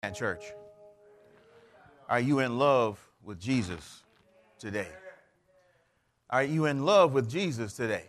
And church, are you in love with Jesus today? Are you in love with Jesus today?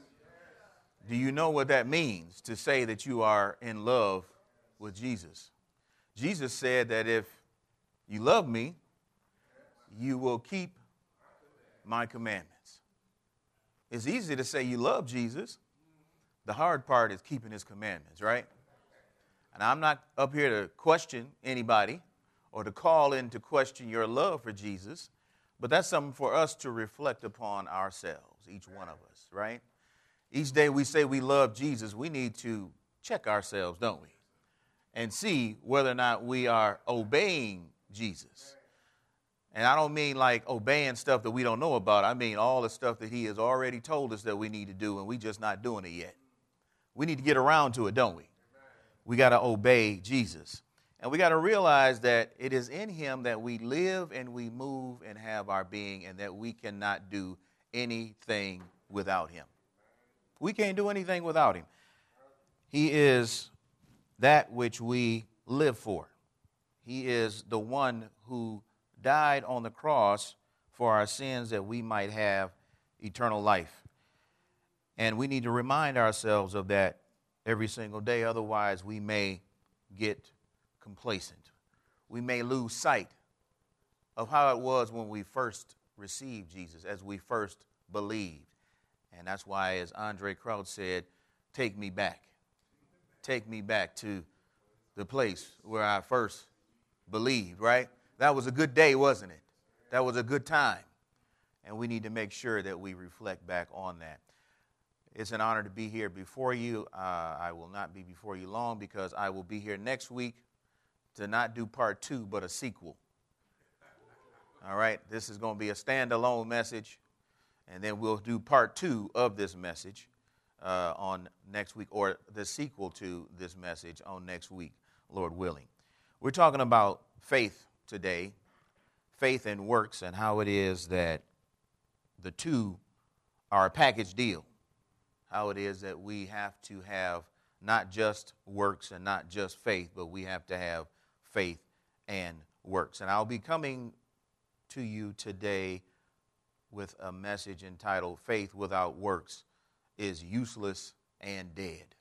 Do you know what that means to say that you are in love with Jesus? Jesus said that if you love me, you will keep my commandments. It's easy to say you love Jesus. The hard part is keeping his commandments, right? And I'm not up here to question anybody or to call into question your love for Jesus, but that's something for us to reflect upon ourselves, each one of us, right? Each day we say we love Jesus, we need to check ourselves, don't we? And see whether or not we are obeying Jesus. And I don't mean like obeying stuff that we don't know about. I mean all the stuff that he has already told us that we need to do, and we just not doing it yet. We need to get around to it, don't we? We got to obey Jesus. And we got to realize that it is in him that we live and we move and have our being, and that we cannot do anything without him. We can't do anything without him. He is that which we live for. He is the one who died on the cross for our sins that we might have eternal life. And we need to remind ourselves of that every single day. Otherwise, we may get complacent. We may lose sight of how it was when we first received Jesus, as we first believed. And that's why, as Andre Crouch said, take me back. Take me back to the place where I first believed, right? That was a good day, wasn't it? That was a good time. And we need to make sure that we reflect back on that. It's an honor to be here before you. I will not be before you long because I will be here next week to not do part 2, but a sequel. All right? This is going to be a standalone message, and then we'll do part 2 of this message on next week, or the sequel to this message on next week, Lord willing. We're talking about faith today, faith and works, and how it is that the two are a package deal. How it is that we have to have not just works and not just faith, but we have to have faith and works. And I'll be coming to you today with a message entitled, Faith Without Works is Useless and Dead.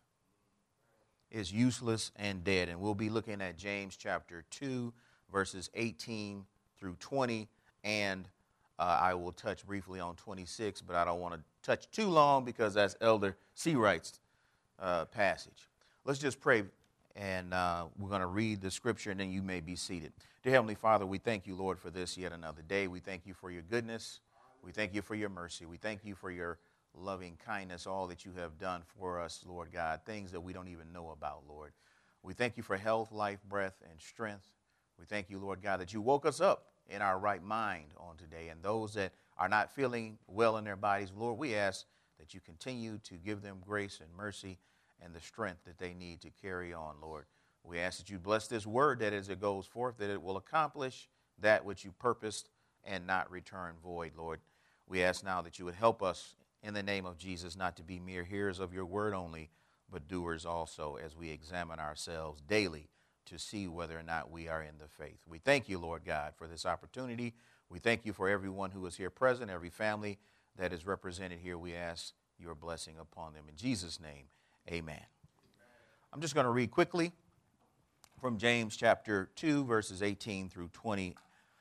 Is useless and dead. And we'll be looking at James chapter 2, verses 18 through 20, and I will touch briefly on 26, but I don't want to touch too long because that's Elder Seawright's passage. Let's just pray, and we're going to read the scripture, and then you may be seated. Dear Heavenly Father, we thank you, Lord, for this yet another day. We thank you for your goodness. We thank you for your mercy. We thank you for your loving kindness, all that you have done for us, Lord God, things that we don't even know about, Lord. We thank you for health, life, breath, and strength. We thank you, Lord God, that you woke us up in our right mind on today. And those that are not feeling well in their bodies, Lord, we ask that you continue to give them grace and mercy and the strength that they need to carry on, Lord. We ask that you bless this word, that as it goes forth, that it will accomplish that which you purposed and not return void, Lord. We ask now that you would help us in the name of Jesus not to be mere hearers of your word only, but doers also, as we examine ourselves daily to see whether or not we are in the faith. We thank you, Lord God, for this opportunity. We thank you for everyone who is here present, every family that is represented here. We ask your blessing upon them. In Jesus' name, amen. I'm just going to read quickly from James chapter 2, verses 18 through 20,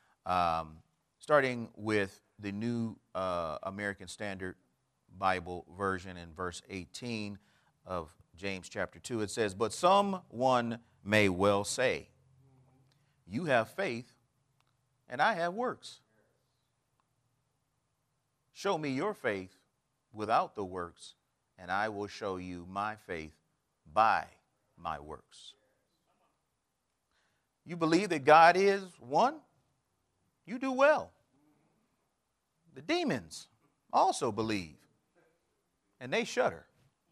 starting with the New American Standard Bible version in verse 18 of James chapter 2. It says, "But someone may well say, you have faith and I have works. Show me your faith without the works, and I will show you my faith by my works." You believe that God is one? You do well. The demons also believe, and they shudder.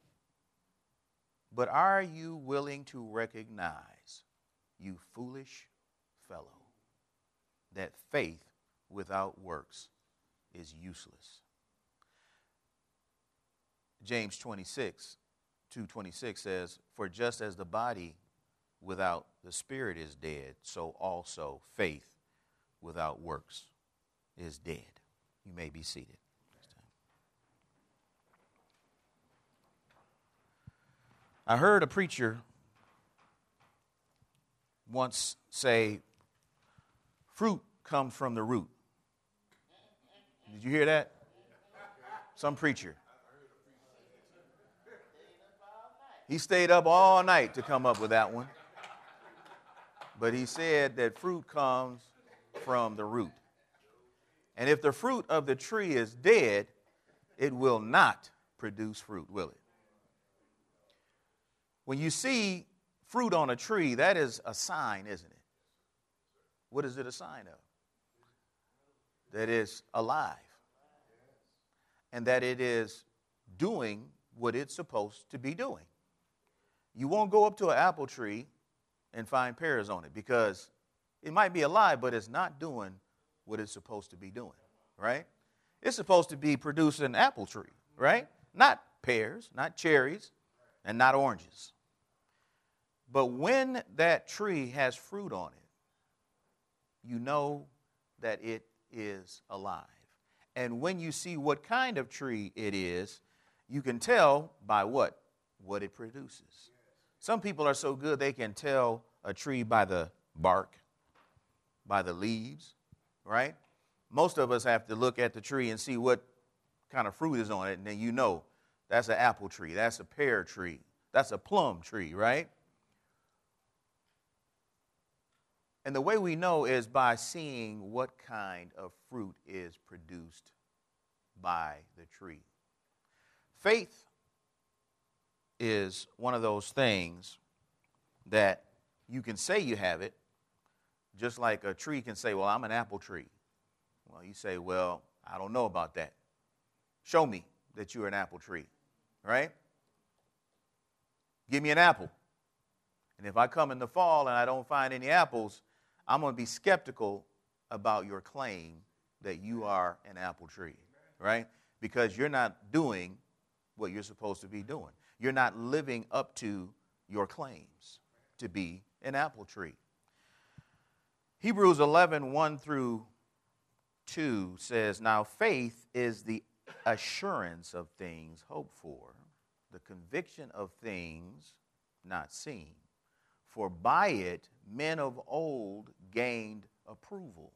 But are you willing to recognize, you foolish fellow, that faith without works is useless? James 2:26 says, "For just as the body without the Spirit is dead, so also faith without works is dead. You may be seated. I heard a preacher once say, fruit comes from the root. Did you hear that? Some preacher. He stayed up all night to come up with that one. But he said that fruit comes from the root. And if the fruit of the tree is dead, it will not produce fruit, will it? When you see fruit on a tree, that is a sign, isn't it? What is it a sign of? That it's alive. And that it is doing what it's supposed to be doing. You won't go up to an apple tree and find pears on it because it might be alive, but it's not doing what it's supposed to be doing, right? It's supposed to be producing an apple tree, right? Not pears, not cherries, and not oranges. But when that tree has fruit on it, you know that it is alive. And when you see what kind of tree it is, you can tell by what? What it produces. Some people are so good they can tell a tree by the bark, by the leaves, right? Most of us have to look at the tree and see what kind of fruit is on it, and then you know that's an apple tree, that's a pear tree, that's a plum tree, right? And the way we know is by seeing what kind of fruit is produced by the tree. Faith is one of those things that you can say you have it, just like a tree can say, well, I'm an apple tree. Well, you say, well, I don't know about that. Show me that you're an apple tree, right? Give me an apple. And if I come in the fall and I don't find any apples, I'm going to be skeptical about your claim that you are an apple tree, right? Because you're not doing what you're supposed to be doing. You're not living up to your claims to be an apple tree. Hebrews 11, 1 through 2 says, now faith is the assurance of things hoped for, the conviction of things not seen. For by it men of old gained approval.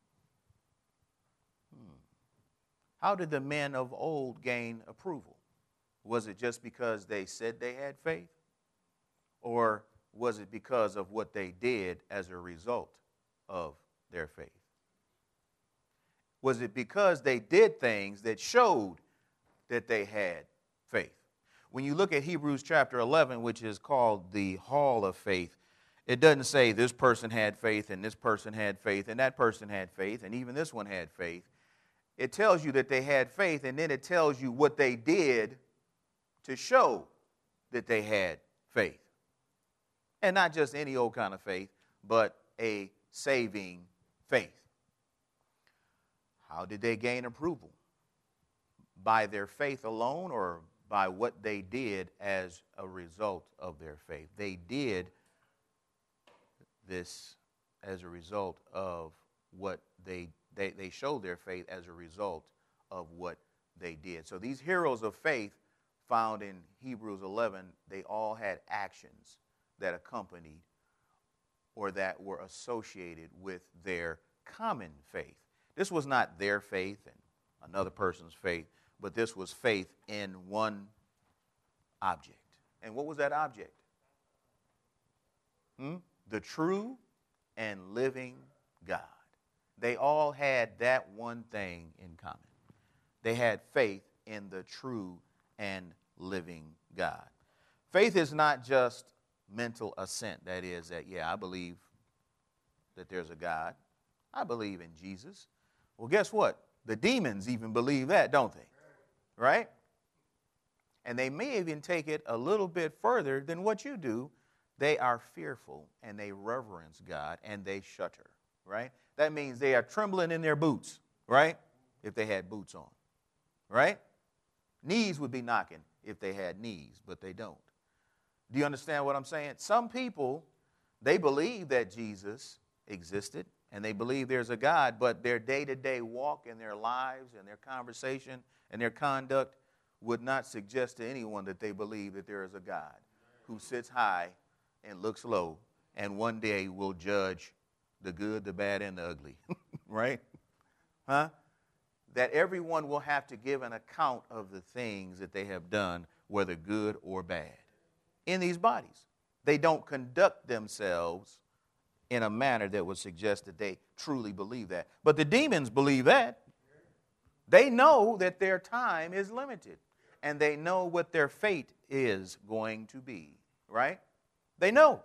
How did the men of old gain approval? Was it just because they said they had faith? Or was it because of what they did as a result of their faith? Was it because they did things that showed that they had faith? When you look at Hebrews chapter 11, which is called the Hall of Faith, it doesn't say this person had faith and this person had faith and that person had faith and even this one had faith. It tells you that they had faith, and then it tells you what they did to show that they had faith. And not just any old kind of faith, but a saving faith. How did they gain approval? By their faith alone or by what they did as a result of their faith? They did this as a result of what they showed their faith as a result of what they did. So these heroes of faith found in Hebrews 11, they all had actions that accompanied or that were associated with their common faith. This was not their faith and another person's faith, but this was faith in one object. And what was that object? The true and living God. They all had that one thing in common. They had faith in the true and living God. Faith is not just mental assent. That is that, yeah, I believe that there's a God. I believe in Jesus. Well, guess what? The demons even believe that, don't they? Right? And they may even take it a little bit further than what you do. They are fearful and they reverence God and they shudder, right? That means they are trembling in their boots, right? If they had boots on, right? Knees would be knocking if they had knees, but they don't. Do you understand what I'm saying? Some people They believe that Jesus existed, and they believe there's a God, but their day-to-day walk and their lives and their conversation and their conduct would not suggest to anyone that they believe that there is a God who sits high and looks low and one day will judge the good, the bad, and the ugly. Right? Huh? That everyone will have to give an account of the things that they have done, whether good or bad, in these bodies. They don't conduct themselves in a manner that would suggest that they truly believe that. But the demons believe that. They know that their time is limited, and they know what their fate is going to be, right? They know.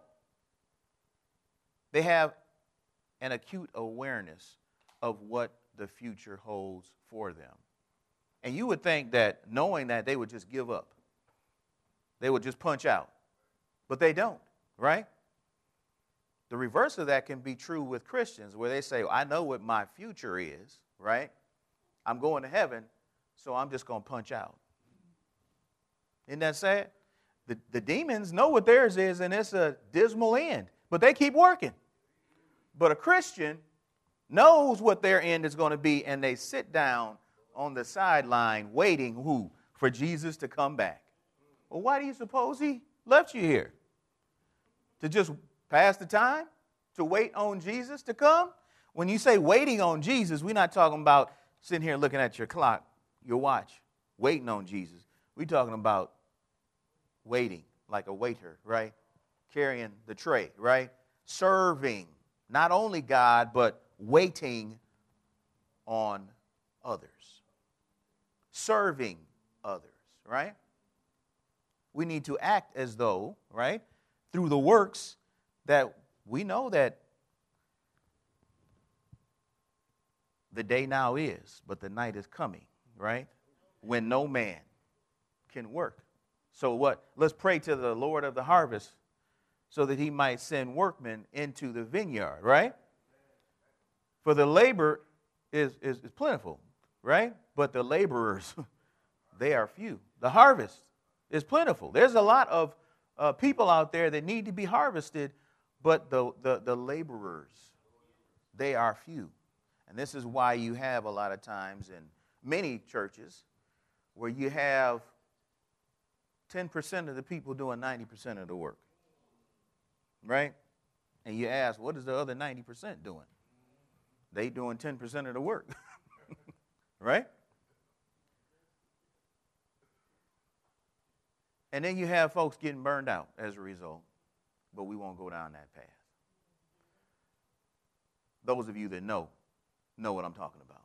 They have an acute awareness of what the future holds for them. And you would think that knowing that they would just give up. They would just punch out. But they don't, right? The reverse of that can be true with Christians, where they say, I know what my future is, right? I'm going to heaven, so I'm just going to punch out. Isn't that sad? The demons know what theirs is, and it's a dismal end, but they keep working. But a Christian knows what their end is going to be, and they sit down on the sideline waiting, who? For Jesus to come back. Well, why do you suppose he left you here? To just pass the time? To wait on Jesus to come? When you say waiting on Jesus, we're not talking about sitting here looking at your clock, your watch, waiting on Jesus. We're talking about waiting, like a waiter, right? Carrying the tray, right? Serving, not only God, but waiting on others. Serving others, right? We need to act as though, right, through the works, that we know that the day now is, but the night is coming, right? When no man can work. So what? Let's pray to the Lord of the harvest so that he might send workmen into the vineyard, right? For the labor is plentiful, right? But the laborers, they are few. The harvest is plentiful. There's a lot of people out there that need to be harvested, but the laborers, they are few. And this is why you have a lot of times in many churches where you have 10% of the people doing 90% of the work, right? And you ask, what is the other 90% doing? They doing 10% of the work, right? And then you have folks getting burned out as a result, but we won't go down that path. Those of you that know what I'm talking about.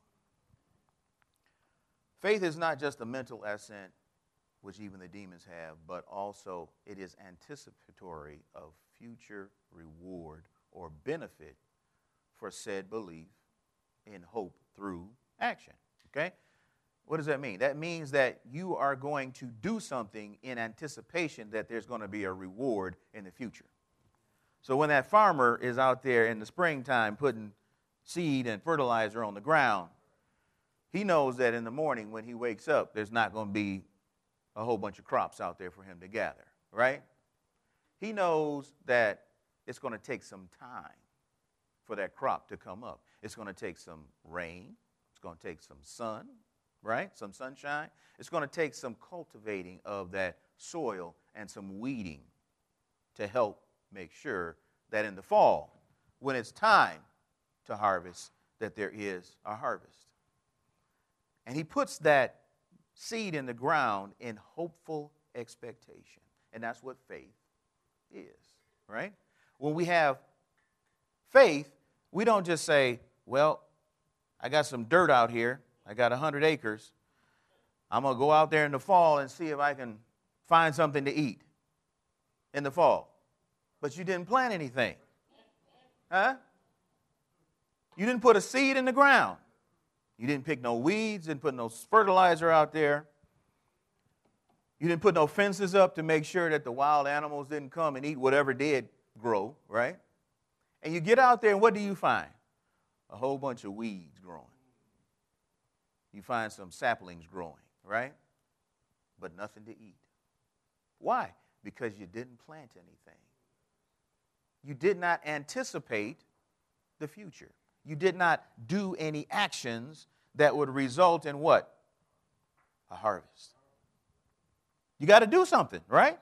Faith is not just a mental assent, which even the demons have, but also it is anticipatory of future reward or benefit for said belief in hope through action. Okay? What does that mean? That means that you are going to do something in anticipation that there's going to be a reward in the future. So when that farmer is out there in the springtime putting seed and fertilizer on the ground, he knows that in the morning when he wakes up, there's not going to be a whole bunch of crops out there for him to gather, right? He knows that it's going to take some time for that crop to come up. It's going to take some rain. It's going to take some sun, right? Some sunshine. It's going to take some cultivating of that soil and some weeding to help make sure that in the fall, when it's time to harvest, that there is a harvest. And he puts that seed in the ground in hopeful expectation. And that's what faith is, right? When we have faith, we don't just say, well, I got some dirt out here. I got 100 acres. I'm going to go out there in the fall and see if I can find something to eat in the fall. But you didn't plant anything. Huh? You didn't put a seed in the ground. You didn't pick no weeds, didn't put no fertilizer out there. You didn't put no fences up to make sure that the wild animals didn't come and eat whatever did grow, right? And you get out there and what do you find? A whole bunch of weeds growing. You find some saplings growing, right? But nothing to eat. Why? Because you didn't plant anything. You did not anticipate the future. You did not do any actions that would result in what? A harvest. You got to do something, right?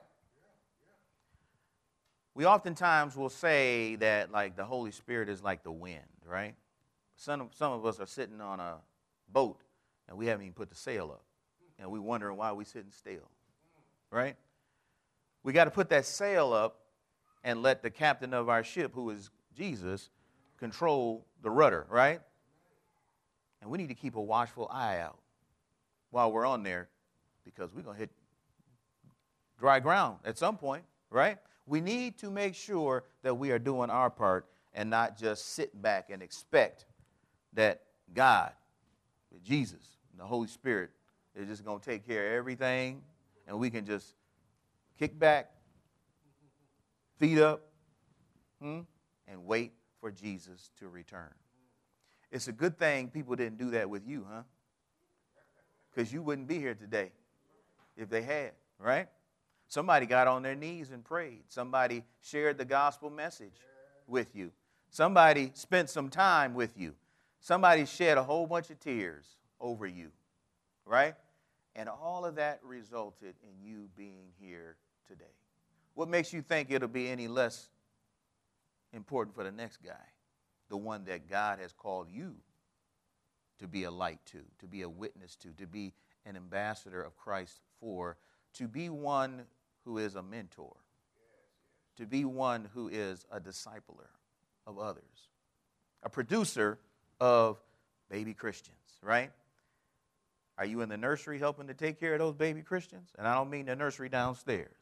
We oftentimes will say that like the Holy Spirit is like the wind, right? Some of us are sitting on a boat and we haven't even put the sail up. And we're wondering why we're sitting still, right? We got to put that sail up and let the captain of our ship, who is Jesus, control the rudder, right? And we need to keep a watchful eye out while we're on there because we're going to hit dry ground at some point, right? We need to make sure that we are doing our part and not just sit back and expect that God, Jesus, the Holy Spirit is just going to take care of everything and we can just kick back, feet up, and wait for Jesus to return. It's a good thing people didn't do that with you, huh? Because you wouldn't be here today if they had, right? Somebody got on their knees and prayed. Somebody shared the gospel message with you. Somebody spent some time with you. Somebody shed a whole bunch of tears over you, right? And all of that resulted in you being here today. What makes you think it'll be any less important for the next guy, the one that God has called you to be a light to be a witness to be an ambassador of Christ for, to be one who is a mentor, to be one who is a discipler of others, a producer of baby Christians, right? Are you in the nursery helping to take care of those baby Christians? And I don't mean the nursery downstairs.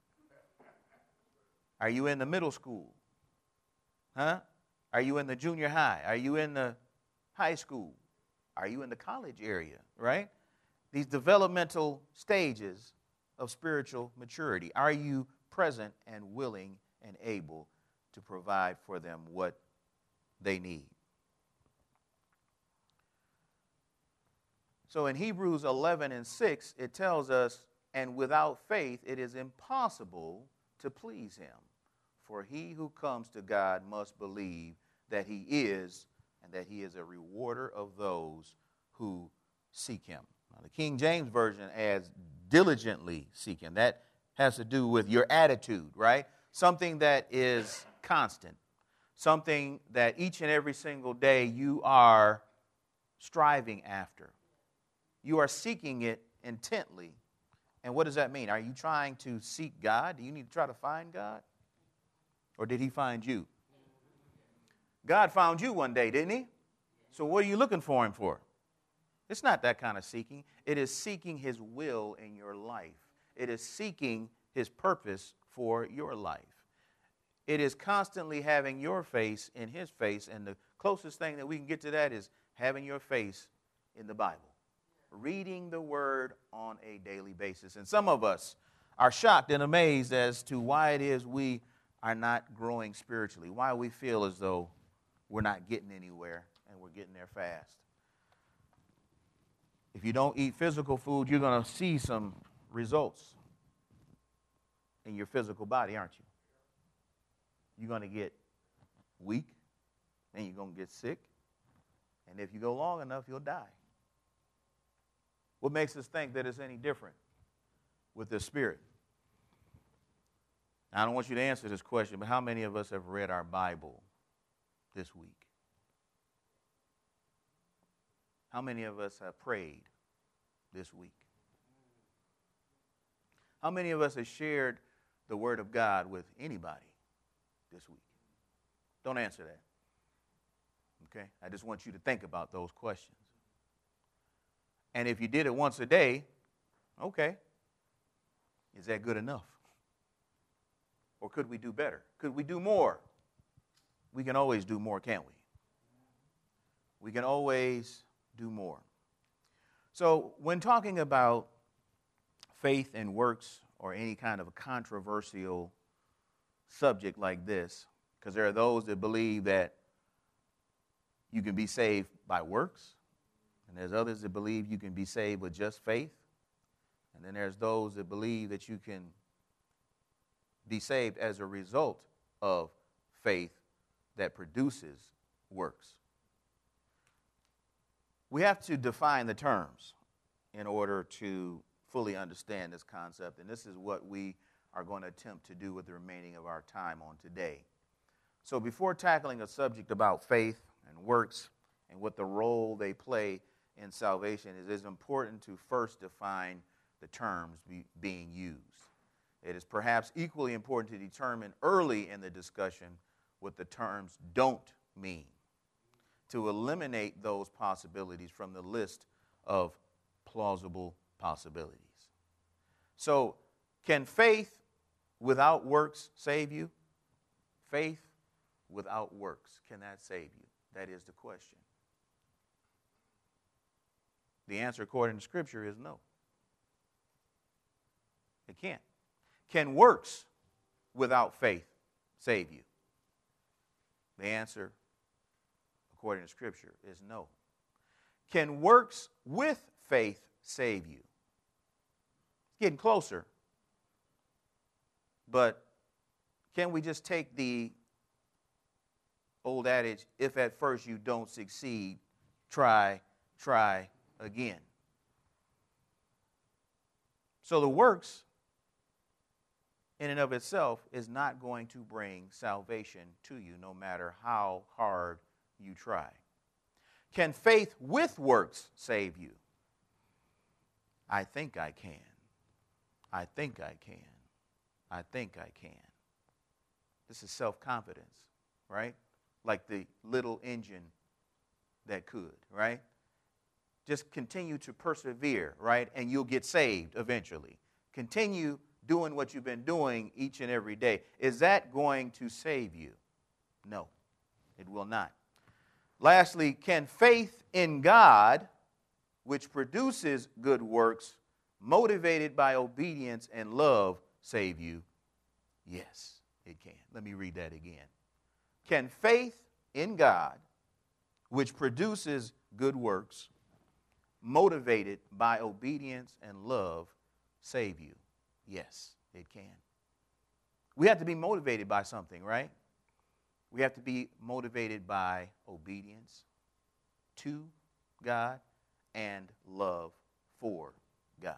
Are you in the middle school? Huh? Are you in the junior high? Are you in the high school? Are you in the college area, right? These developmental stages of spiritual maturity. Are you present and willing and able to provide for them what they need? So in Hebrews 11:6, it tells us, and without faith it is impossible to please him. For he who comes to God must believe that he is, and that he is a rewarder of those who seek him. Now, the King James Version adds diligently seek him. That has to do with your attitude, right? Something that is constant. Something that each and every single day you are striving after. You are seeking it intently. And what does that mean? Are you trying to seek God? Do you need to try to find God? Or did he find you? God found you one day, didn't he? So what are you looking for him for? It's not that kind of seeking. It is seeking his will in your life. It is seeking his purpose for your life. It is constantly having your face in his face. And the closest thing that we can get to that is having your face in the Bible. Reading the word on a daily basis. And some of us are shocked and amazed as to why it is we are not growing spiritually, why we feel as though we're not getting anywhere and we're getting there fast. If you don't eat physical food, you're going to see some results in your physical body, aren't you? You're going to get weak, and you're going to get sick, and if you go long enough, you'll die. What makes us think that it's any different with the Spirit? I don't want you to answer this question, but how many of us have read our Bible this week? How many of us have prayed this week? How many of us have shared the Word of God with anybody this week? Don't answer that. Okay? I just want you to think about those questions. And if you did it once a day, okay, is that good enough? Or could we do better? Could we do more? We can always do more, can't we? We can always do more. So when talking about faith and works or any kind of a controversial subject like this, because there are those that believe that you can be saved by works, and there's others that believe you can be saved with just faith, and then there's those that believe that you can be saved as a result of faith that produces works. We have to define the terms in order to fully understand this concept, and this is what we are going to attempt to do with the remaining of our time on today. So before tackling a subject about faith and works and what the role they play in salvation is, it's important to first define the terms being used. It is perhaps equally important to determine early in the discussion what the terms don't mean, to eliminate those possibilities from the list of plausible possibilities. So, can faith without works save you? Faith without works, can that save you? That is the question. The answer according to Scripture is no. It can't. Can works without faith save you? The answer according to Scripture is no. Can works with faith save you? It's getting closer. But can we just take the old adage, if at first you don't succeed, try again? So the works in and of itself is not going to bring salvation to you, no matter how hard you try. Can faith with works save you? I think I can. I think I can. I think I can. This is self-confidence, right? Like the little engine that could, right? Just continue to persevere, right? And you'll get saved eventually. Continue doing what you've been doing each and every day. Is that going to save you? No, it will not. Lastly, can faith in God, which produces good works, motivated by obedience and love, save you? Yes, it can. Let me read that again. Can faith in God, which produces good works, motivated by obedience and love, save you? Yes, it can. We have to be motivated by something, right? We have to be motivated by obedience to God and love for God.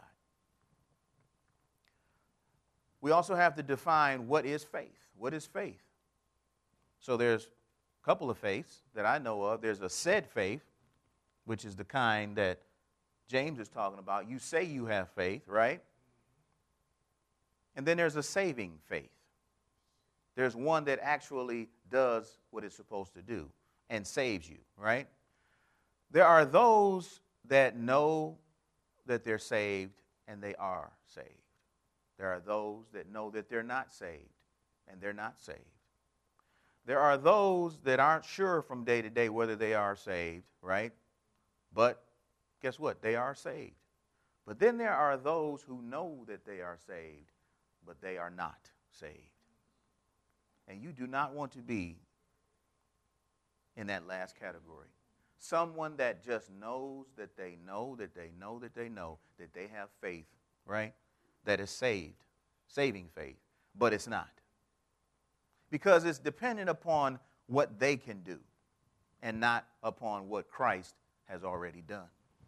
We also have to define what is faith. What is faith? So there's a couple of faiths that I know of. There's a said faith, which is the kind that James is talking about. You say you have faith, right? And then there's a saving faith. There's one that actually does what it's supposed to do and saves you, right? There are those that know that they're saved and they are saved. There are those that know that they're not saved and they're not saved. There are those that aren't sure from day to day whether they are saved, right? But guess what? They are saved. But then there are those who know that they are saved, but they are not saved. And you do not want to be in that last category. Someone that just knows that they know that they know that they know that they have faith, right? That is saved, saving faith, but it's not. Because it's dependent upon what they can do and not upon what Christ has already done.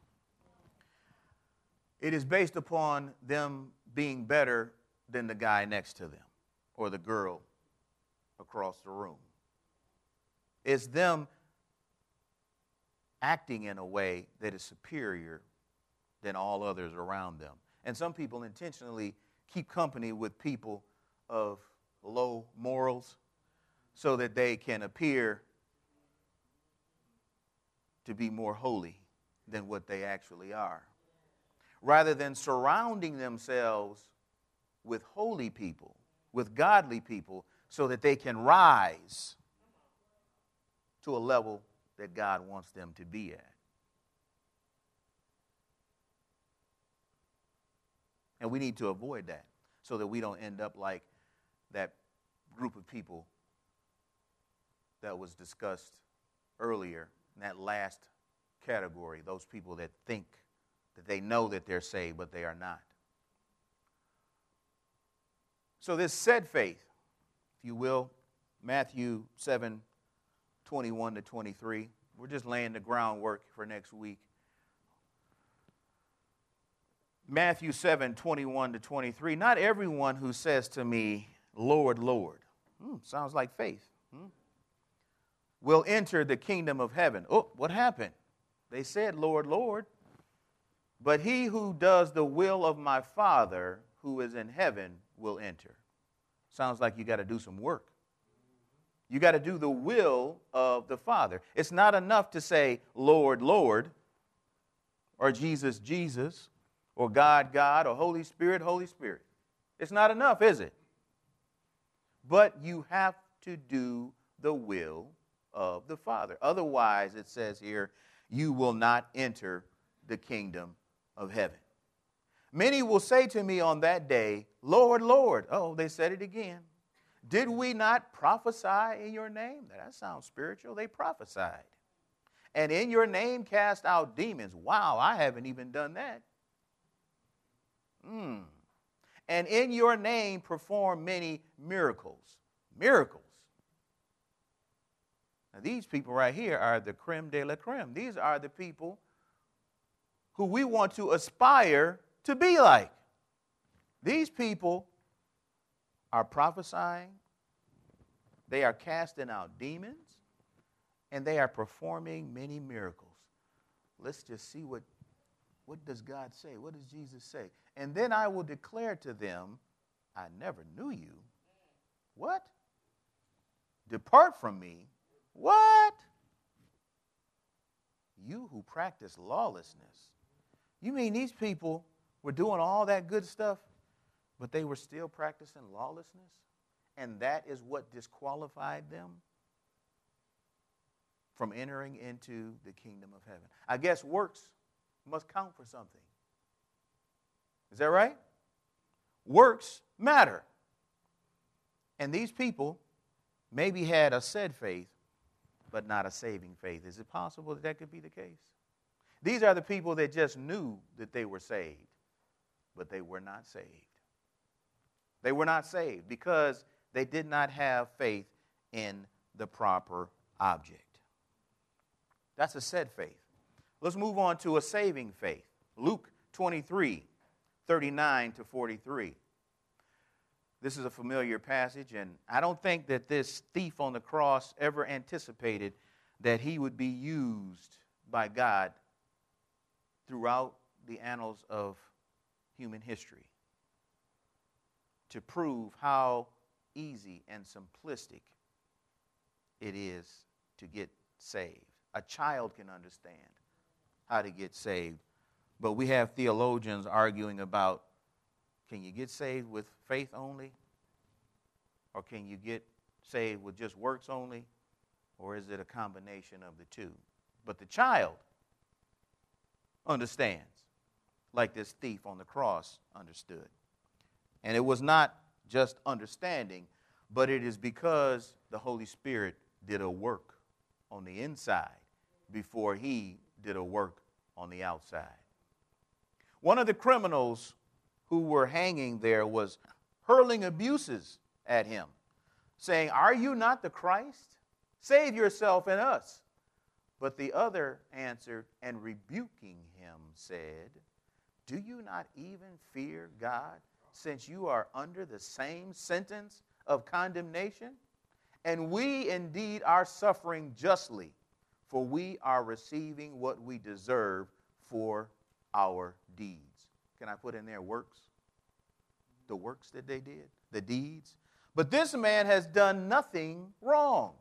It is based upon them being better than the guy next to them or the girl across the room. It's them acting in a way that is superior than all others around them. And some people intentionally keep company with people of low morals so that they can appear to be more holy than what they actually are. Rather than surrounding themselves with holy people, with godly people, so that they can rise to a level that God wants them to be at. And we need to avoid that so that we don't end up like that group of people that was discussed earlier in that last category, those people that think that they know that they're saved, but they are not. So this said faith, if you will, Matthew 7:21 to 23. We're just laying the groundwork for next week. Matthew 7:21 to 23. Not everyone who says to me, Lord, Lord, sounds like faith, will enter the kingdom of heaven. Oh, what happened? They said, Lord, Lord. But he who does the will of my Father who is in heaven will enter. Sounds like you got to do some work. You got to do the will of the Father. It's not enough to say, Lord, Lord, or Jesus, Jesus, or God, God, or Holy Spirit, Holy Spirit. It's not enough, is it? But you have to do the will of the Father. Otherwise, it says here, you will not enter the kingdom of heaven. Many will say to me on that day, Lord, Lord. Oh, they said it again. Did we not prophesy in your name? That sounds spiritual. They prophesied. And in your name cast out demons. Wow, I haven't even done that. And in your name perform many miracles. Miracles. Now, these people right here are the creme de la creme. These are the people who we want to aspire to be like. These people are prophesying, they are casting out demons, and they are performing many miracles. Let's just see what does God say? What does Jesus say? And then I will declare to them, I never knew you. What? Depart from me. What? You who practice lawlessness. You mean these people were doing all that good stuff, but they were still practicing lawlessness? And that is what disqualified them from entering into the kingdom of heaven. I guess works must count for something. Is that right? Works matter. And these people maybe had a said faith, but not a saving faith. Is it possible that that could be the case? These are the people that just knew that they were saved, but they were not saved. They were not saved because they did not have faith in the proper object. That's a said faith. Let's move on to a saving faith. Luke 23:39 to 43. This is a familiar passage, and I don't think that this thief on the cross ever anticipated that he would be used by God throughout the annals of human history to prove how easy and simplistic it is to get saved. A child can understand how to get saved, but we have theologians arguing about, can you get saved with faith only? Or can you get saved with just works only? Or is it a combination of the two? But the child understands, like this thief on the cross understood. And it was not just understanding, but it is because the Holy Spirit did a work on the inside before he did a work on the outside. One of the criminals who were hanging there was hurling abuses at him, saying, "Are you not the Christ? Save yourself and us." But the other answered, and rebuking him said, "Do you not even fear God, since you are under the same sentence of condemnation? And we indeed are suffering justly, for we are receiving what we deserve for our deeds." Can I put in there works? The works that they did, the deeds. But this man has done nothing wrong.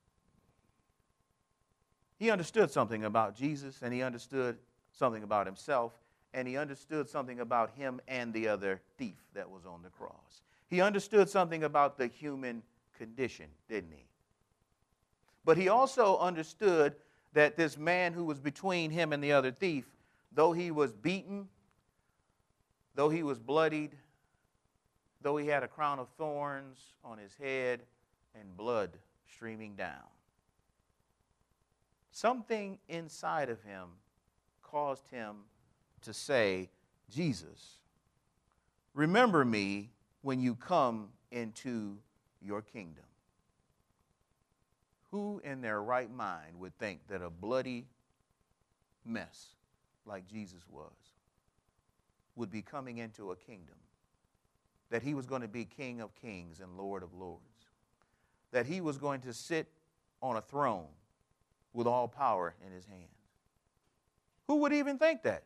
He understood something about Jesus, and he understood something about himself, and he understood something about him and the other thief that was on the cross. He understood something about the human condition, didn't he? But he also understood that this man who was between him and the other thief, though he was beaten, though he was bloodied, though he had a crown of thorns on his head and blood streaming down, something inside of him caused him to say, "Jesus, remember me when you come into your kingdom." Who in their right mind would think that a bloody mess like Jesus was would be coming into a kingdom? That he was going to be King of Kings and Lord of Lords? That he was going to sit on a throne with all power in his hands? Who would even think that?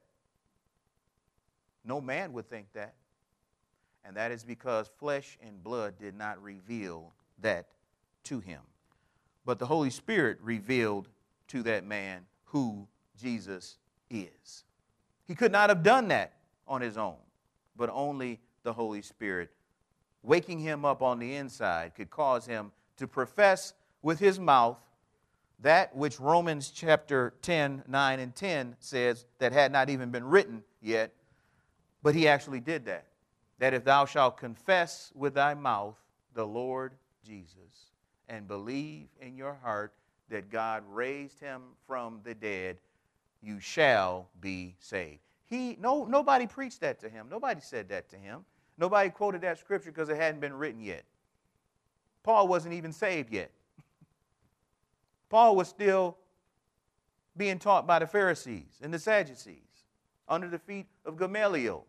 No man would think that. And that is because flesh and blood did not reveal that to him. But the Holy Spirit revealed to that man who Jesus is. He could not have done that on his own, but only the Holy Spirit, waking him up on the inside, could cause him to profess with his mouth that which Romans chapter 10, 9 and 10 says that had not even been written yet, but he actually did that. That if thou shalt confess with thy mouth the Lord Jesus and believe in your heart that God raised him from the dead, you shall be saved. Nobody preached that to him. Nobody said that to him. Nobody quoted that scripture because it hadn't been written yet. Paul wasn't even saved yet. Paul was still being taught by the Pharisees and the Sadducees under the feet of Gamaliel.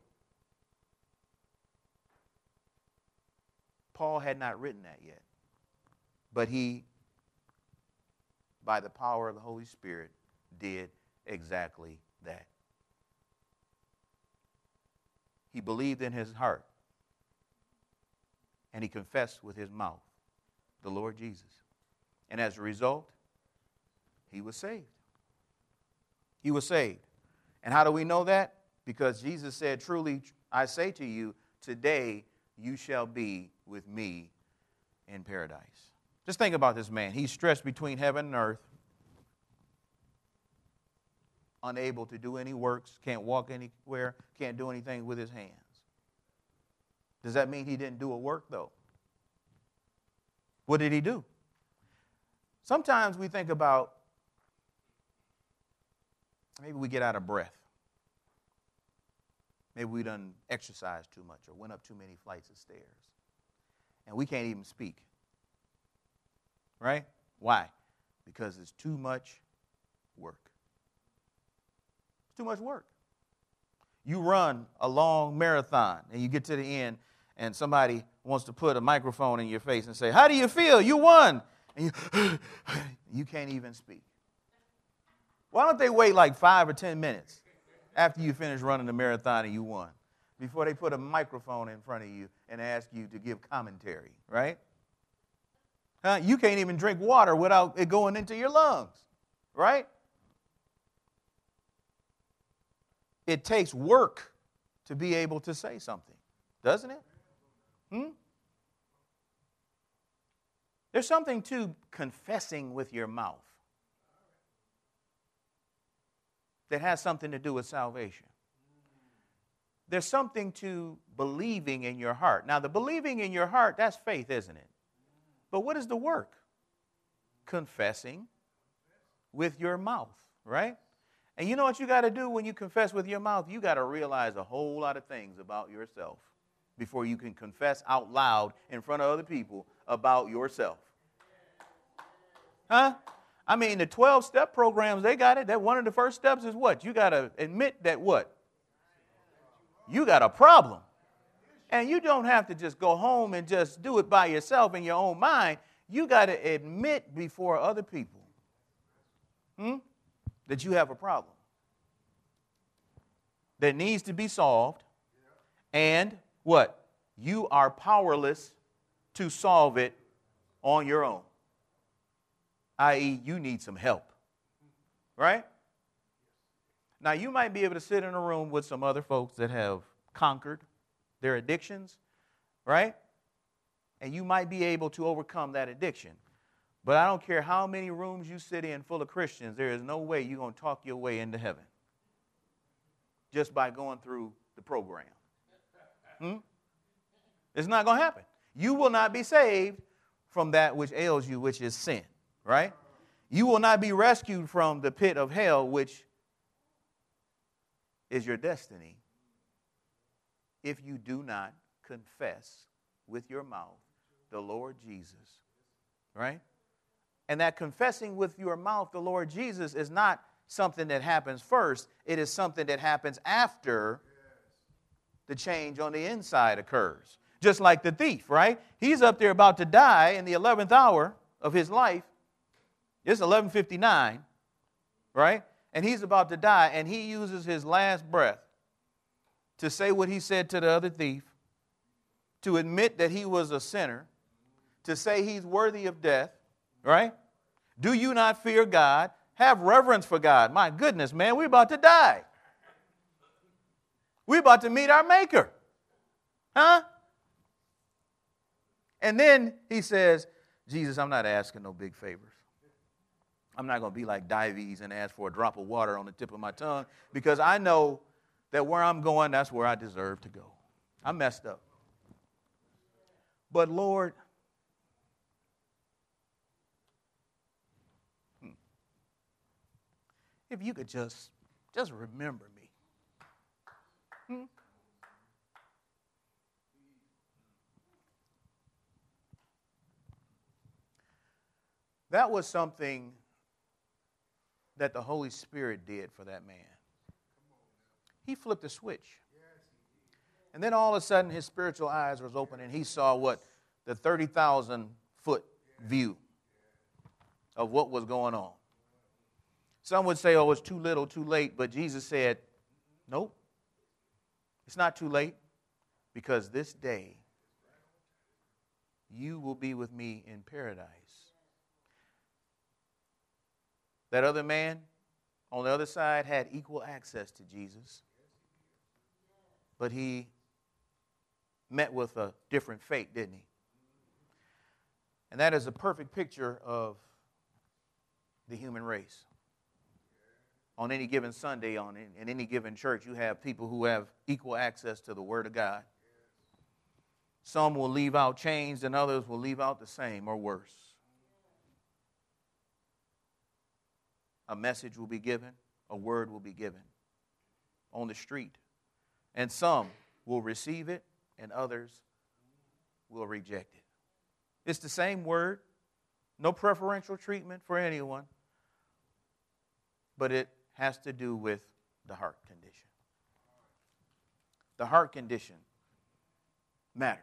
Paul had not written that yet. But he, by the power of the Holy Spirit, did exactly that. He believed in his heart, and he confessed with his mouth the Lord Jesus. And as a result, he was saved. He was saved. And how do we know that? Because Jesus said, truly, I say to you, today you shall be with me in paradise. Just think about this man. He's stretched between heaven and earth, unable to do any works, can't walk anywhere, can't do anything with his hands. Does that mean he didn't do a work, though? What did he do? Sometimes we think about maybe we get out of breath. Maybe we done exercised too much or went up too many flights of stairs. And we can't even speak. Right? Why? Because it's too much work. It's too much work. You run a long marathon and you get to the end and somebody wants to put a microphone in your face and say, how do you feel? You won. And you can't even speak. Why don't they wait like 5 or 10 minutes after you finish running the marathon and you won before they put a microphone in front of you and ask you to give commentary, right? You can't even drink water without it going into your lungs, right? It takes work to be able to say something, doesn't it? There's something to confessing with your mouth that has something to do with salvation. There's something to believing in your heart. Now, the believing in your heart, that's faith, isn't it? But what is the work? Confessing with your mouth, right? And you know what you got to do when you confess with your mouth? You got to realize a whole lot of things about yourself before you can confess out loud in front of other people about yourself. Huh? I mean, the 12-step programs, they got it. That one of the first steps is what? You got to admit that what? You got a problem. And you don't have to just go home and just do it by yourself in your own mind. You got to admit before other people that you have a problem that needs to be solved. And what? You are powerless to solve it on your own. I.e., you need some help. Right? Now, you might be able to sit in a room with some other folks that have conquered their addictions, right? And you might be able to overcome that addiction. But I don't care how many rooms you sit in full of Christians, there is no way you're going to talk your way into heaven just by going through the program. It's not going to happen. You will not be saved from that which ails you, which is sin, right? You will not be rescued from the pit of hell, which is your destiny, if you do not confess with your mouth the Lord Jesus, right? And that confessing with your mouth the Lord Jesus is not something that happens first. It is something that happens after the change on the inside occurs. Just like the thief, right? He's up there about to die in the 11th hour of his life. It's 11:59, right? And he's about to die, and he uses his last breath to say what he said to the other thief, to admit that he was a sinner, to say he's worthy of death, right? Do you not fear God? Have reverence for God. My goodness, man, we're about to die. We're about to meet our Maker. Huh? And then he says, Jesus, I'm not asking no big favors. I'm not going to be like Dives and ask for a drop of water on the tip of my tongue, because I know that where I'm going, that's where I deserve to go. I messed up. But Lord, if you could just remember me. That was something that the Holy Spirit did for that man. He flipped a switch. And then all of a sudden his spiritual eyes was open and he saw what? The 30,000-foot view of what was going on. Some would say, oh, it's too little, too late. But Jesus said, nope, it's not too late, because this day you will be with me in paradise. That other man on the other side had equal access to Jesus, but he met with a different fate, didn't he? And that is a perfect picture of the human race. On any given Sunday, in any given church, you have people who have equal access to the Word of God. Some will leave out changed, and others will leave out the same or worse. A message will be given, a word will be given on the street. And some will receive it, and others will reject it. It's the same word, no preferential treatment for anyone, but it has to do with the heart condition. The heart condition matters.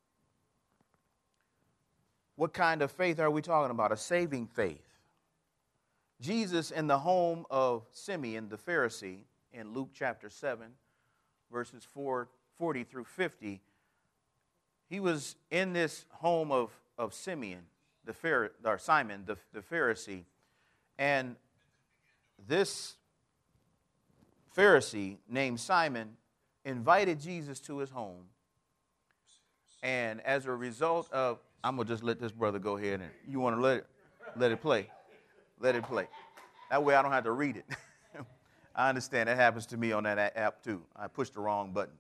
What kind of faith are we talking about? A saving faith. Jesus, in the home of Simeon the Pharisee, in Luke chapter 7, verses 40 through 50, he was in this home of Simeon, Simon the Pharisee, and this Pharisee named Simon invited Jesus to his home, and as a result of, I'm going to just let this brother go ahead, and you want to let it play. Let it play. That way I don't have to read it. I understand that happens to me on that app too. I pushed the wrong button.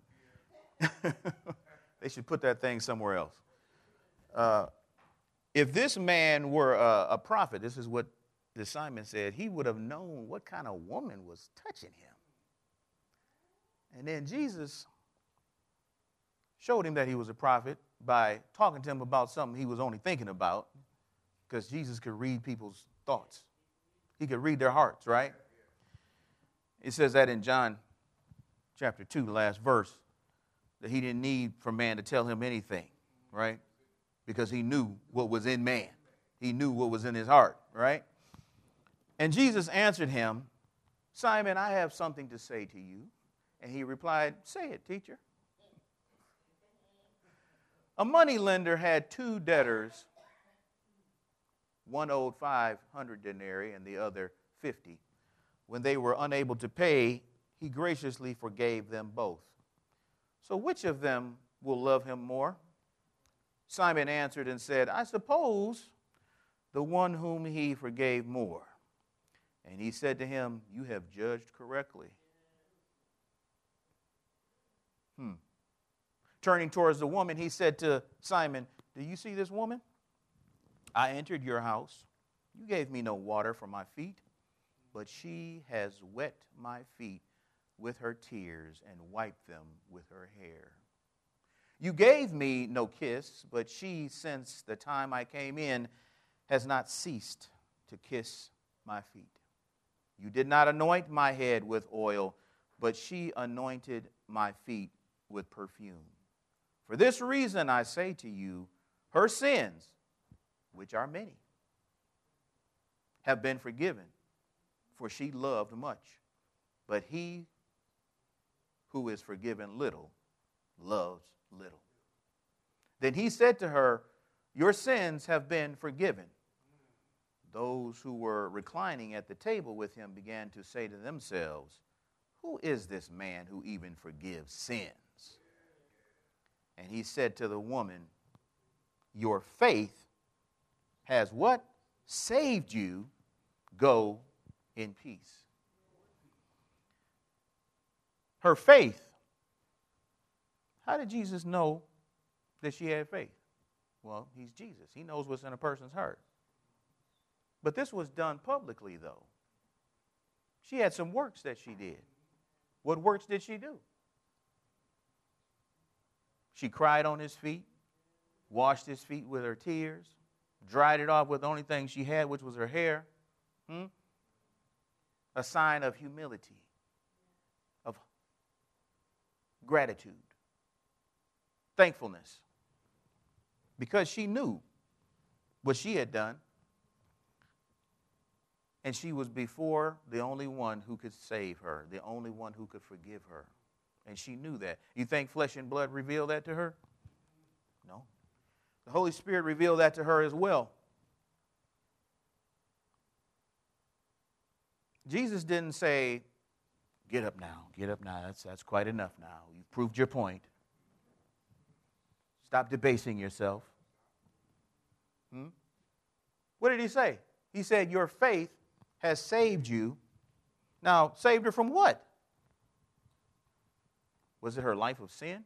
They should put that thing somewhere else. If this man were a prophet, this is what this Simon said, he would have known what kind of woman was touching him. And then Jesus showed him that he was a prophet by talking to him about something he was only thinking about, because Jesus could read people's thoughts. He could read their hearts, right? It says that in John chapter 2, the last verse, that he didn't need for man to tell him anything, right? Because he knew what was in man. He knew what was in his heart, right? And Jesus answered him, Simon, I have something to say to you. And he replied, say it, teacher. A moneylender had two debtors. One owed 500 denarii and the other 50. When they were unable to pay, he graciously forgave them both. So which of them will love him more? Simon answered and said, I suppose the one whom he forgave more. And he said to him, you have judged correctly. Turning towards the woman, he said to Simon, do you see this woman? I entered your house. You gave me no water for my feet, but she has wet my feet with her tears and wiped them with her hair. You gave me no kiss, but she, since the time I came in, has not ceased to kiss my feet. You did not anoint my head with oil, but she anointed my feet with perfume. For this reason I say to you, her sins, which are many, have been forgiven, for she loved much. But he who is forgiven little loves little. Then he said to her, your sins have been forgiven. Those who were reclining at the table with him began to say to themselves, who is this man who even forgives sins? And he said to the woman, your faith has what? Saved you. Go in peace. Her faith. How did Jesus know that she had faith? Well, he's Jesus. He knows what's in a person's heart. But this was done publicly, though. She had some works that she did. What works did she do? She cried on his feet, washed his feet with her tears, dried it off with the only thing she had, which was her hair. A sign of humility, of gratitude, thankfulness. Because she knew what she had done. And she was before the only one who could save her, the only one who could forgive her. And she knew that. You think flesh and blood revealed that to her? No. The Holy Spirit revealed that to her as well. Jesus didn't say, get up now, that's quite enough now. You've proved your point. Stop debasing yourself. What did he say? He said, your faith has saved you. Now, saved her from what? Was it her life of sin?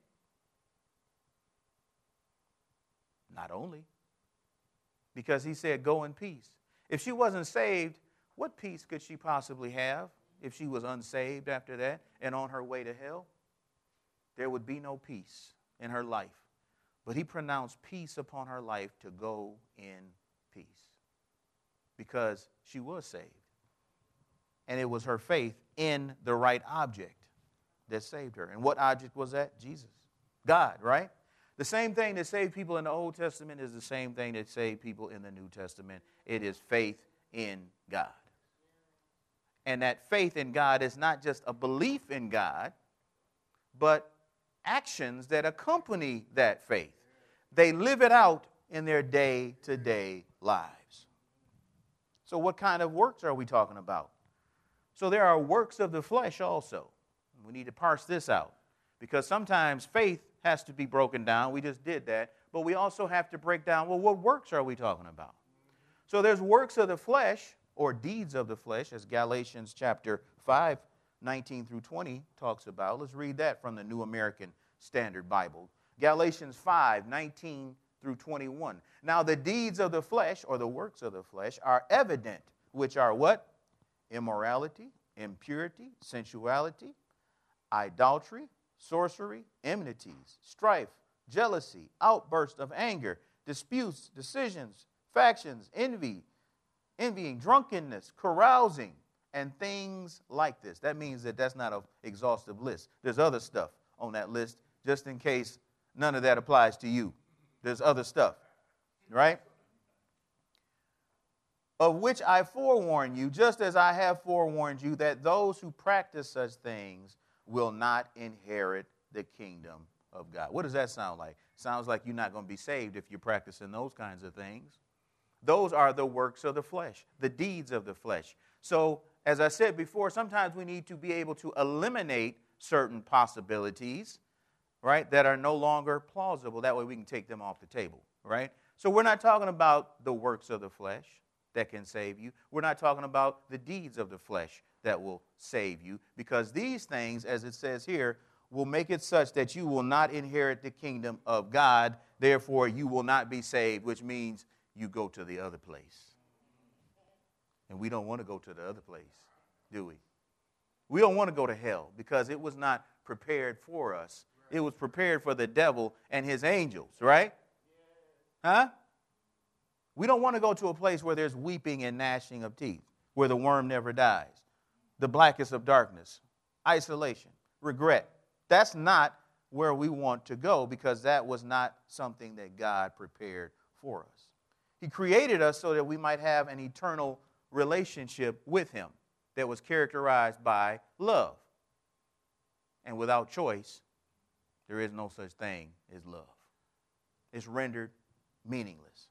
Not only. Because he said, go in peace. If she wasn't saved, what peace could she possibly have if she was unsaved after that and on her way to hell? There would be no peace in her life. But he pronounced peace upon her life to go in peace because she was saved. And it was her faith in the right object that saved her. And what object was that? Jesus. God, right? The same thing that saved people in the Old Testament is the same thing that saved people in the New Testament. It is faith in God. And that faith in God is not just a belief in God, but actions that accompany that faith. They live it out in their day-to-day lives. So what kind of works are we talking about? So there are works of the flesh also. We need to parse this out because sometimes faith has to be broken down. We just did that. But we also have to break down, well, what works are we talking about? So there's works of the flesh or deeds of the flesh, as Galatians chapter 5, 19 through 20 talks about. Let's read that from the New American Standard Bible. Galatians 5, 19 through 21. Now the deeds of the flesh, or the works of the flesh, are evident, which are what? Immorality, impurity, sensuality, idolatry, sorcery, enmities, strife, jealousy, outbursts of anger, disputes, decisions, factions, envying, drunkenness, carousing, and things like this. That means that that's not an exhaustive list. There's other stuff on that list, just in case none of that applies to you. There's other stuff, right? Of which I forewarn you, just as I have forewarned you, that those who practice such things will not inherit the kingdom of God. What does that sound like? Sounds like you're not going to be saved if you're practicing those kinds of things. Those are the works of the flesh, the deeds of the flesh. So, as I said before, sometimes we need to be able to eliminate certain possibilities, right, that are no longer plausible. That way we can take them off the table, right? So we're not talking about the works of the flesh that can save you. We're not talking about the deeds of the flesh that will save you, because these things, as it says here, will make it such that you will not inherit the kingdom of God. Therefore, you will not be saved, which means you go to the other place. And we don't want to go to the other place, do we? We don't want to go to hell because it was not prepared for us. It was prepared for the devil and his angels, right? Huh? We don't want to go to a place where there's weeping and gnashing of teeth, where the worm never dies, the blackest of darkness, isolation, regret. That's not where we want to go, because that was not something that God prepared for us. He created us so that we might have an eternal relationship with him that was characterized by love. And without choice, there is no such thing as love. It's rendered meaningless.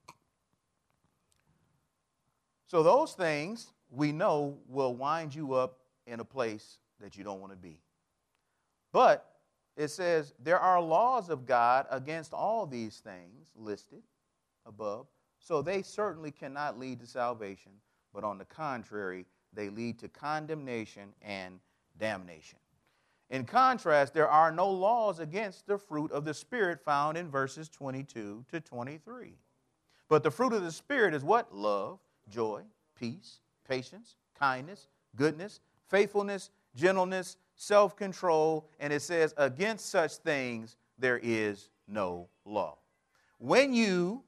So those things we know will wind you up in a place that you don't want to be. But it says there are laws of God against all these things listed above, so they certainly cannot lead to salvation, but on the contrary, they lead to condemnation and damnation. In contrast, there are no laws against the fruit of the Spirit found in verses 22 to 23. But the fruit of the Spirit is what? Love, joy, peace, patience, kindness, goodness, faithfulness, gentleness, self-control, and it says, against such things there is no law. When you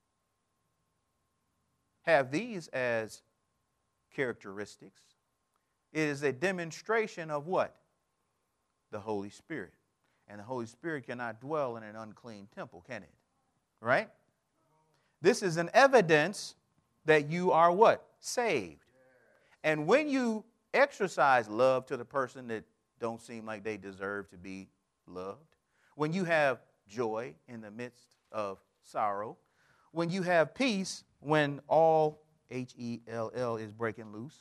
have these as characteristics, it is a demonstration of what? The Holy Spirit. And the Holy Spirit cannot dwell in an unclean temple, can it? Right? This is an evidence that you are what? Saved. And when you exercise love to the person that don't seem like they deserve to be loved, when you have joy in the midst of sorrow, when you have peace when all Hell is breaking loose,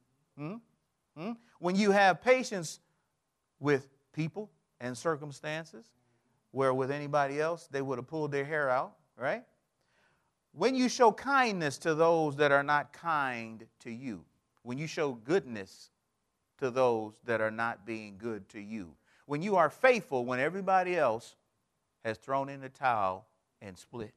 when you have patience with people and circumstances where with anybody else they would have pulled their hair out, right? When you show kindness to those that are not kind to you, when you show goodness to those that are not being good to you, when you are faithful when everybody else has thrown in the towel and split,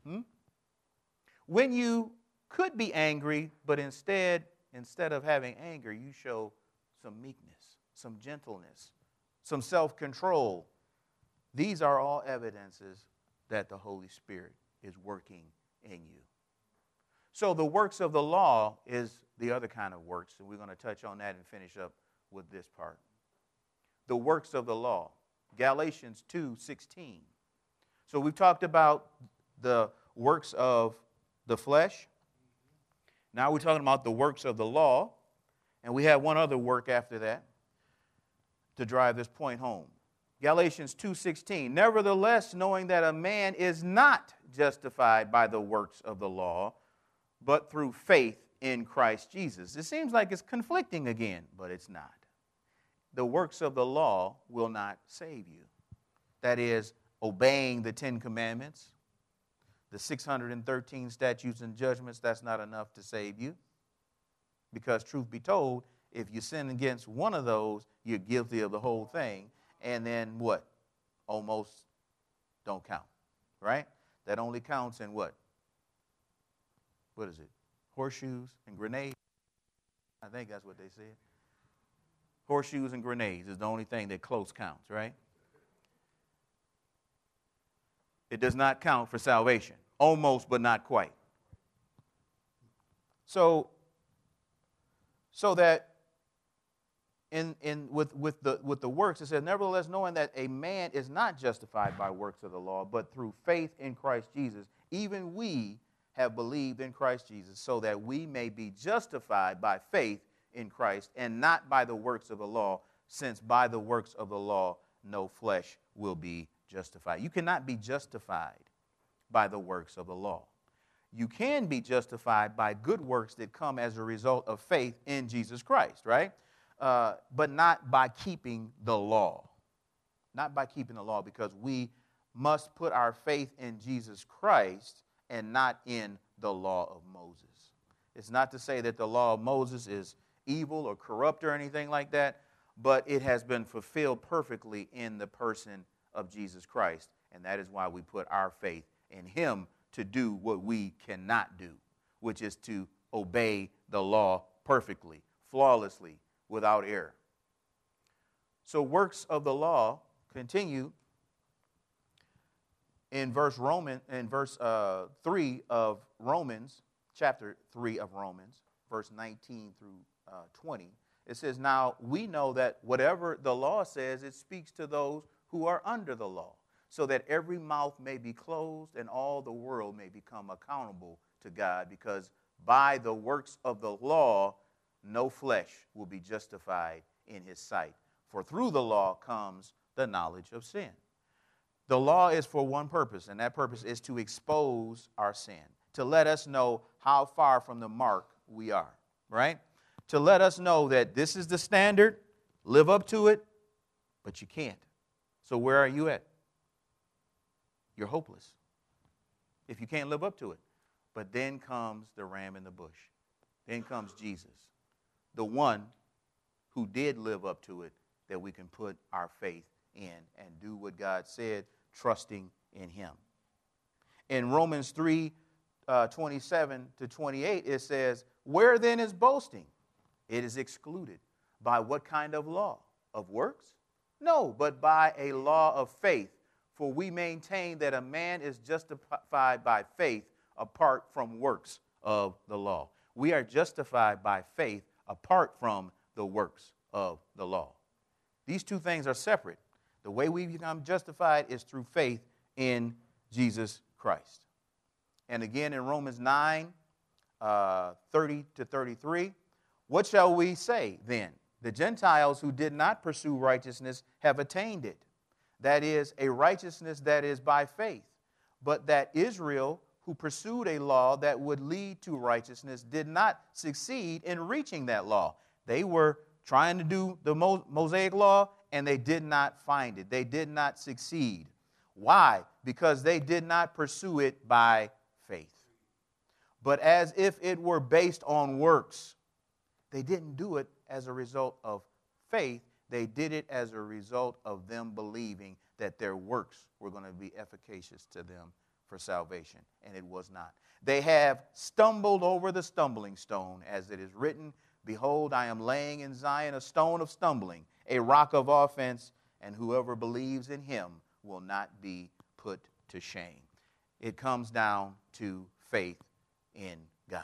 when you could be angry, but instead of having anger, you show some meekness, some gentleness, some self-control. These are all evidences that the Holy Spirit is working in you. So the works of the law is the other kind of works, and we're going to touch on that and finish up with this part. The works of the law, Galatians 2:16. So we've talked about the works of the flesh. Now we're talking about the works of the law, and we have one other work after that to drive this point home. Galatians 2:16, nevertheless, knowing that a man is not justified by the works of the law, but through faith in Christ Jesus. It seems like it's conflicting again, but it's not. The works of the law will not save you. That is, obeying the 10 Commandments, the 613 statutes and judgments, that's not enough to save you. Because truth be told, if you sin against one of those, you're guilty of the whole thing. And then what? Almost don't count, right? That only counts in what? What is it? Horseshoes and grenades? I think that's what they said. Horseshoes and grenades is the only thing that close counts, right? It does not count for salvation. Almost, but not quite. So that with the works, it says, nevertheless, knowing that a man is not justified by works of the law, but through faith in Christ Jesus, even we have believed in Christ Jesus, so that we may be justified by faith in Christ, and not by the works of the law, since by the works of the law no flesh will be justified. You cannot be justified by the works of the law. You can be justified by good works that come as a result of faith in Jesus Christ, right? But not by keeping the law. Not by keeping the law, because we must put our faith in Jesus Christ and not in the law of Moses. It's not to say that the law of Moses is evil or corrupt or anything like that, but it has been fulfilled perfectly in the person of Jesus Christ, and that is why we put our faith in him to do what we cannot do, which is to obey the law perfectly, flawlessly, without error. So works of the law continue. in verse 3 of Romans, chapter 3 of Romans, verse 19 through 20, it says, now we know that whatever the law says, it speaks to those who are under the law, so that every mouth may be closed and all the world may become accountable to God, because by the works of the law, no flesh will be justified in his sight. For through the law comes the knowledge of sin. The law is for one purpose, and that purpose is to expose our sin, to let us know how far from the mark we are, right? To let us know that this is the standard, live up to it, but you can't. So where are you at? You're hopeless if you can't live up to it. But then comes the ram in the bush. Then comes Jesus, the one who did live up to it, that we can put our faith in and do what God said, trusting in him. In Romans 3, 27 to 28, it says, where then is boasting? It is excluded. By what kind of law? Of works? No, but by a law of faith. For we maintain that a man is justified by faith apart from works of the law. We are justified by faith apart from the works of the law. These two things are separate. The way we become justified is through faith in Jesus Christ. And again in Romans 9, 30 to 33, what shall we say then? The Gentiles who did not pursue righteousness have attained it. That is, a righteousness that is by faith. But that Israel, who pursued a law that would lead to righteousness, did not succeed in reaching that law. They were trying to do the Mosaic law, and they did not find it. They did not succeed. Why? Because they did not pursue it by faith. But as if it were based on works. They didn't do it as a result of faith. They did it as a result of them believing that their works were going to be efficacious to them for salvation, and it was not. They have stumbled over the stumbling stone, as it is written, behold, I am laying in Zion a stone of stumbling, a rock of offense, and whoever believes in him will not be put to shame. It comes down to faith in God.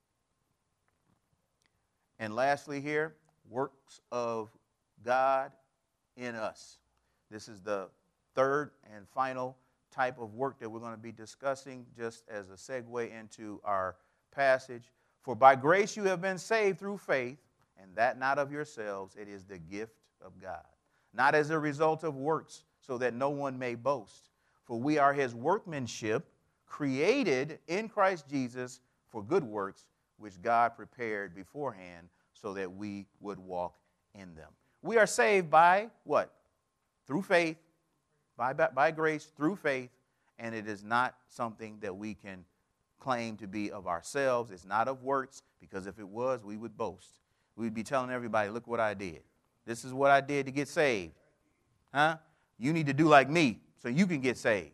And lastly here, works of God in us. This is the third and final type of work that we're going to be discussing just as a segue into our passage. For by grace you have been saved through faith, and that not of yourselves, it is the gift of God. Not as a result of works, so that no one may boast. For we are his workmanship, created in Christ Jesus for good works, which God prepared beforehand so that we would walk in them. We are saved by what? Through faith, by grace, through faith, and it is not something that we can claim to be of ourselves. It's not of works, because if it was, we would boast. We'd be telling everybody, look what I did. This is what I did to get saved. Huh? You need to do like me so you can get saved.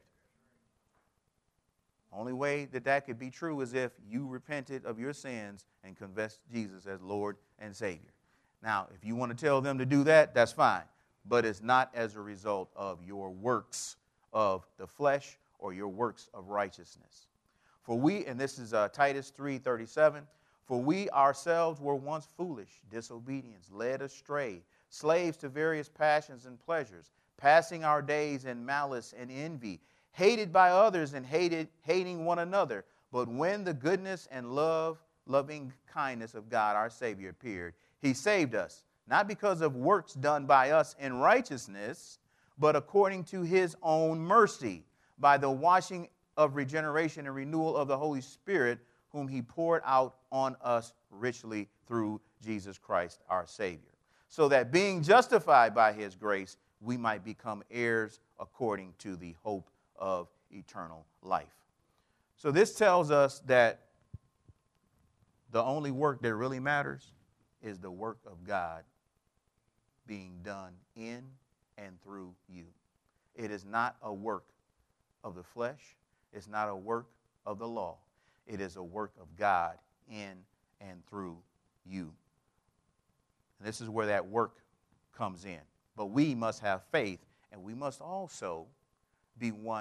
Only way that could be true is if you repented of your sins and confessed Jesus as Lord and Savior. Now, if you want to tell them to do that, that's fine. But it's not as a result of your works of the flesh or your works of righteousness. For we, and this is Titus 3:37, for we ourselves were once foolish, disobedient, led astray, slaves to various passions and pleasures, passing our days in malice and envy, hated by others and hating one another. But when the goodness and loving kindness of God, our Savior, appeared, he saved us, not because of works done by us in righteousness, but according to his own mercy, by the washing of regeneration and renewal of the Holy Spirit, whom he poured out on us richly through Jesus Christ, our Savior, so that being justified by his grace, we might become heirs according to the hope of eternal life. So this tells us that the only work that really matters is the work of God being done in and through you. It is not a work of the flesh. It's not a work of the law. It is a work of God in and through you. And this is where that work comes in. But we must have faith, and we must also be one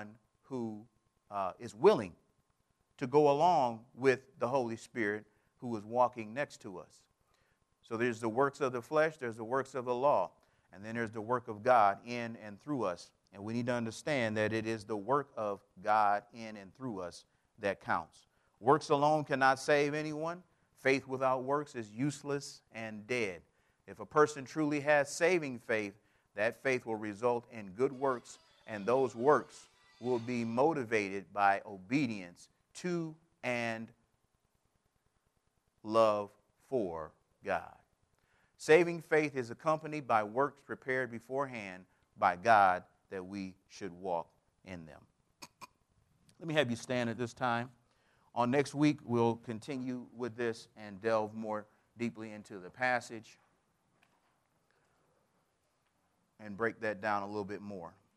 who is willing to go along with the Holy Spirit who is walking next to us. So there's the works of the flesh, there's the works of the law, and then there's the work of God in and through us. And we need to understand that it is the work of God in and through us that counts. Works alone cannot save anyone. Faith without works is useless and dead. If a person truly has saving faith, that faith will result in good works, and those works will be motivated by obedience to and love for God. Saving faith is accompanied by works prepared beforehand by God that we should walk in them. Let me have you stand at this time. On next week, we'll continue with this and delve more deeply into the passage and break that down a little bit more.